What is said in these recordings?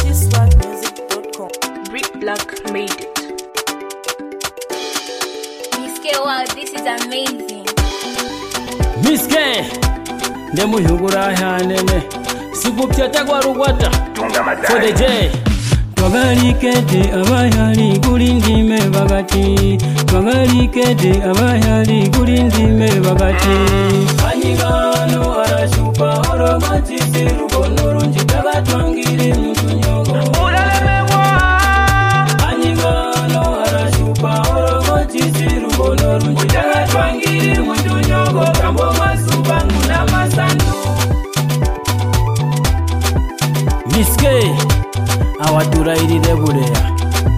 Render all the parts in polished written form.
purchaseswagmusic.com. Brick Black made it. Miske, wow, this is amazing. Miske ndemuyugura hanene sikupyata kwa rukwata for the J twagalikete abayali kulindime bagati twagalikete abayali kulindime bagati anyigano arashupa oromati sirukono runjitaga twangire mutunyogo ulalemewa anyigano arashupa oromati sirukono runjitaga twangire mutunyogo kambo masubangu na masandu Miske awadurairire bureya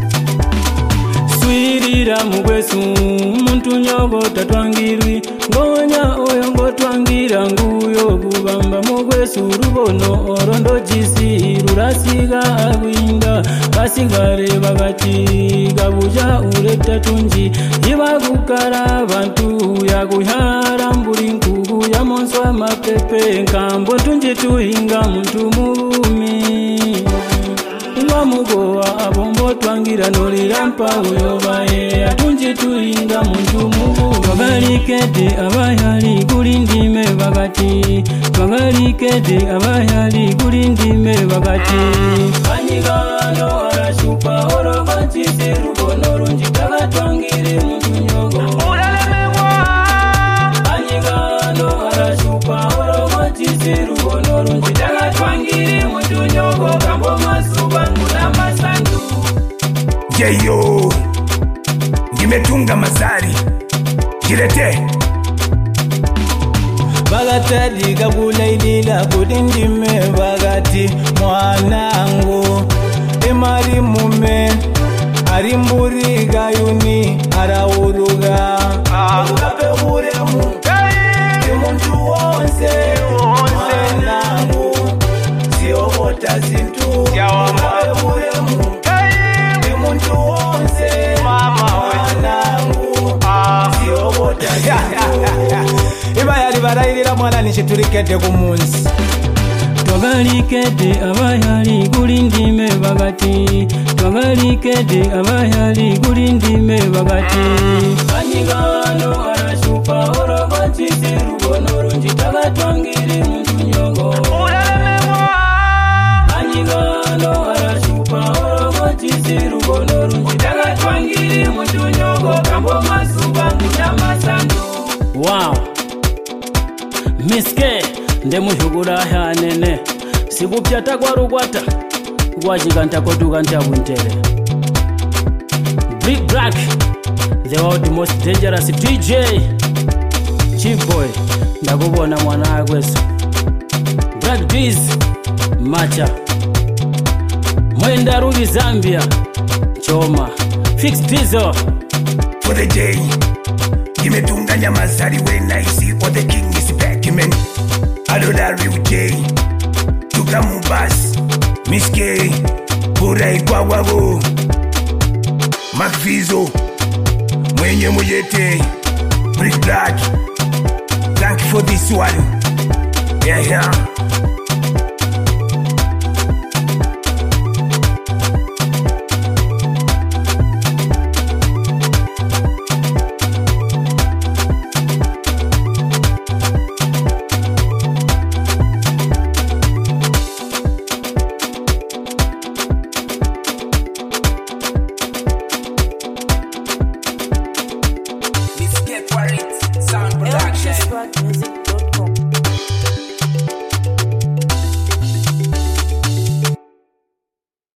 swirira mugwesu muntu nyogo tatwangirwi ngonya oyo ngotwangira nguyo kubamba mugwesu rubono orondo jisi rurasiga agwinda basigare bagati gabuja ureta tunji ibagukara abantu yaguhara mburi nkugu ya monswa mapepe nkambo tunji tuhinga muntu mubumi Mugoa abombo twangira nolirampa uyobaye atunji tuinga muntu mugu twagalikete abayali kulindime bagati twagalikete abayali kulindime bagati anyigano arashupa orogati sirukono runjitaga twangire muntu nyogo ulalemewa anyigano arashupa orogati sirukono runjitaga twangire muntu nyogo kambo masubangu na masandu Yeyo nimetunga mazari kirete bagatadi gabulailila kudindime bagati mwanangu emari mume arimburi gayuni arawuruga agape uremu imuntu wonse mwanangu siobota zintu agape uremu imuntu wonse mwanangu siobota zintu ibayali barairira mwana nishiturikete kumunsi twagalikete abayali kulindime bagati twagalikete abayali kulindime bagati anyigano arashupa orogati sirukono runjitaga twangire muntu nyogo ulalemewa anyigano arashupa orogati sirukono runjitaga twangire muntu nyogo kambo masubangu na masandu wow Miske ndemuyugura hanene sikupyata kwa rukwata kwachikanta kotuka ntabuntere Brick Black the world most dangerous DJ Chief Boy ndakubona mwana akweso Black Bees Macha Mwenda Ruby Zambia Choma Fix Diesel for the J nimetunga nyamazari when I see what the king is back man adodari uje tukamubas Miske pura ikwawabo Macfizo mwenye mujete Brick Black thank you for this one yeah Purchaseswagmusic.com.